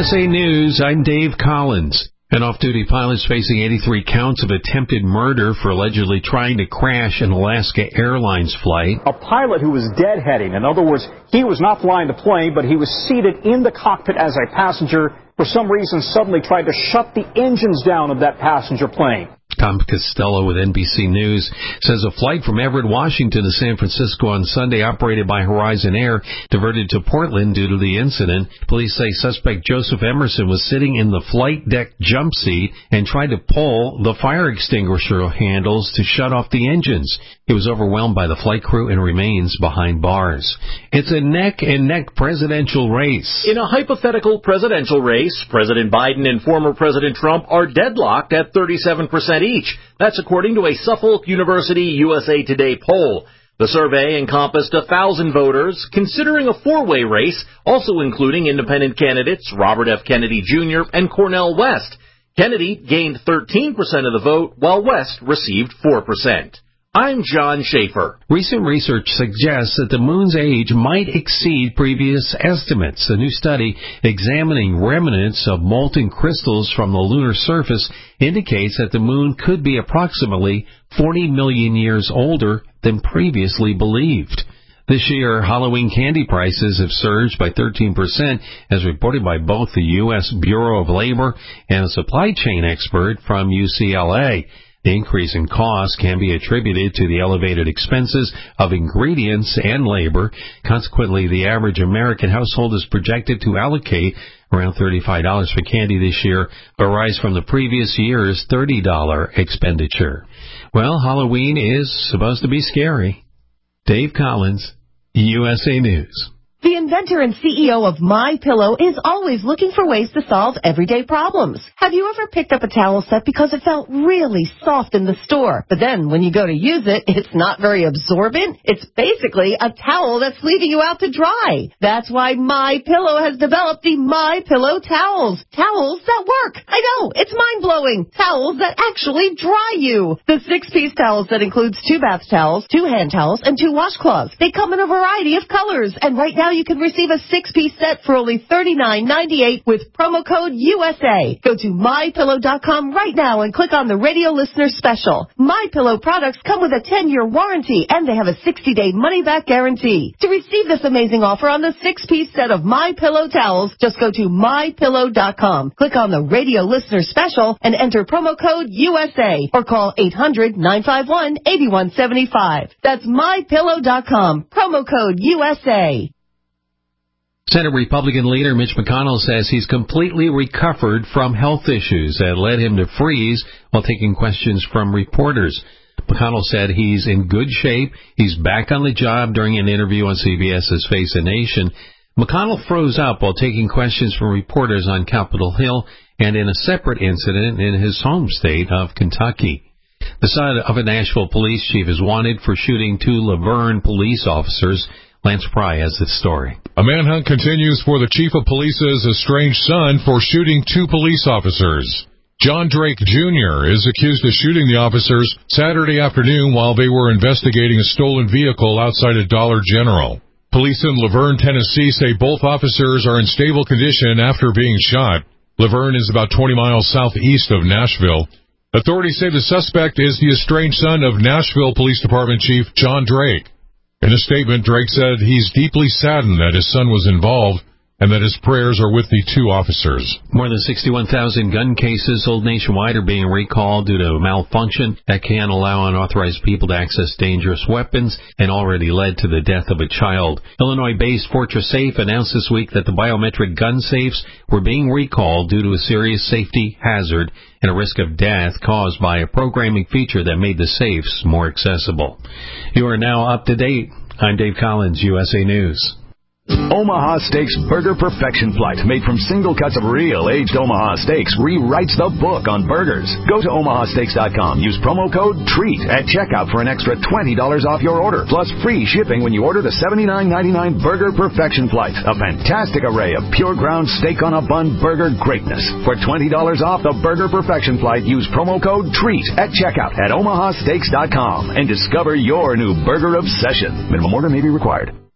USA News, I'm Dave Collins. An off-duty pilot is facing 83 counts of attempted murder for allegedly trying to crash an Alaska Airlines flight. A pilot who was deadheading. In other words, he was not flying the plane, but he was seated in the cockpit as a passenger. For some reason, suddenly tried to shut the engines down of that passenger plane. Tom Costello with NBC News says a flight from Everett, Washington to San Francisco on Sunday operated by Horizon Air diverted to Portland due to the incident. Police say suspect Joseph Emerson was sitting in the flight deck jump seat and tried to pull the fire extinguisher handles to shut off the engines. He was overwhelmed by the flight crew and remains behind bars. It's a neck-and-neck presidential race. In a hypothetical presidential race, President Biden and former President Trump are deadlocked at 37% each. That's according to a Suffolk University USA Today poll. The survey encompassed 1,000 voters, considering a four-way race, also including independent candidates Robert F. Kennedy Jr. and Cornel West. Kennedy gained 13% of the vote, while West received 4%. I'm John Schaefer. Recent research suggests that the moon's age might exceed previous estimates. A new study examining remnants of molten crystals from the lunar surface indicates that the moon could be approximately 40 million years older than previously believed. This year, Halloween candy prices have surged by 13%, as reported by both the U.S. Bureau of Labor and a supply chain expert from UCLA. The increase in cost can be attributed to the elevated expenses of ingredients and labor. Consequently, the average American household is projected to allocate around $35 for candy this year, a rise from the previous year's $30 expenditure. Well, Halloween is supposed to be scary. Dave Collins, USA News. The inventor and CEO of MyPillow is always looking for ways to solve everyday problems. Have you ever picked up a towel set because it felt really soft in the store, but then when you go to use it, it's not very absorbent? It's basically a towel that's leaving you out to dry. That's why MyPillow has developed the MyPillow towels. Towels that work. I know, it's mind-blowing. Towels that actually dry you. The 6-piece towels that includes 2 bath towels, 2 hand towels, and 2 washcloths. They come in a variety of colors, and right now you can receive a 6-piece set for only $39.98 with promo code USA. Go to MyPillow.com right now and click on the radio listener special. MyPillow products come with a 10-year warranty, and they have a 60-day money-back guarantee. To receive this amazing offer on the 6-piece set of MyPillow towels, just go to MyPillow.com. Click on the radio listener special and enter promo code USA or call 800-951-8175. That's MyPillow.com. Promo code USA. Senate Republican leader Mitch McConnell says he's completely recovered from health issues that led him to freeze while taking questions from reporters. McConnell said he's in good shape. He's back on the job during an interview on CBS's Face the Nation. McConnell froze up while taking questions from reporters on Capitol Hill and in a separate incident in his home state of Kentucky. The son of a Nashville police chief is wanted for shooting 2 Laverne police officers. Lance Pry has this story. A manhunt continues for the chief of police's estranged son for shooting 2 police officers. John Drake Jr. is accused of shooting the officers Saturday afternoon while they were investigating a stolen vehicle outside of Dollar General. Police in Laverne, Tennessee say both officers are in stable condition after being shot. Laverne is about 20 miles southeast of Nashville. Authorities say the suspect is the estranged son of Nashville Police Department Chief John Drake. In a statement, Drake said he's deeply saddened that his son was involved and that his prayers are with the 2 officers. More than 61,000 gun cases sold nationwide are being recalled due to malfunction that can allow unauthorized people to access dangerous weapons and already led to the death of a child. Illinois-based Fortress Safe announced this week that the biometric gun safes were being recalled due to a serious safety hazard and a risk of death caused by a programming feature that made the safes more accessible. You are now up to date. I'm Dave Collins, USA News. Omaha Steaks Burger Perfection Flight, made from single cuts of real aged Omaha steaks, rewrites the book on burgers. Go to omahasteaks.com. Use promo code TREAT at checkout for an extra $20 off your order, plus free shipping when you order the $79.99 Burger Perfection Flight, a fantastic array of pure ground steak on a bun burger greatness. For $20 off the Burger Perfection Flight, use promo code TREAT at checkout at omahasteaks.com and discover your new burger obsession. Minimum order may be required.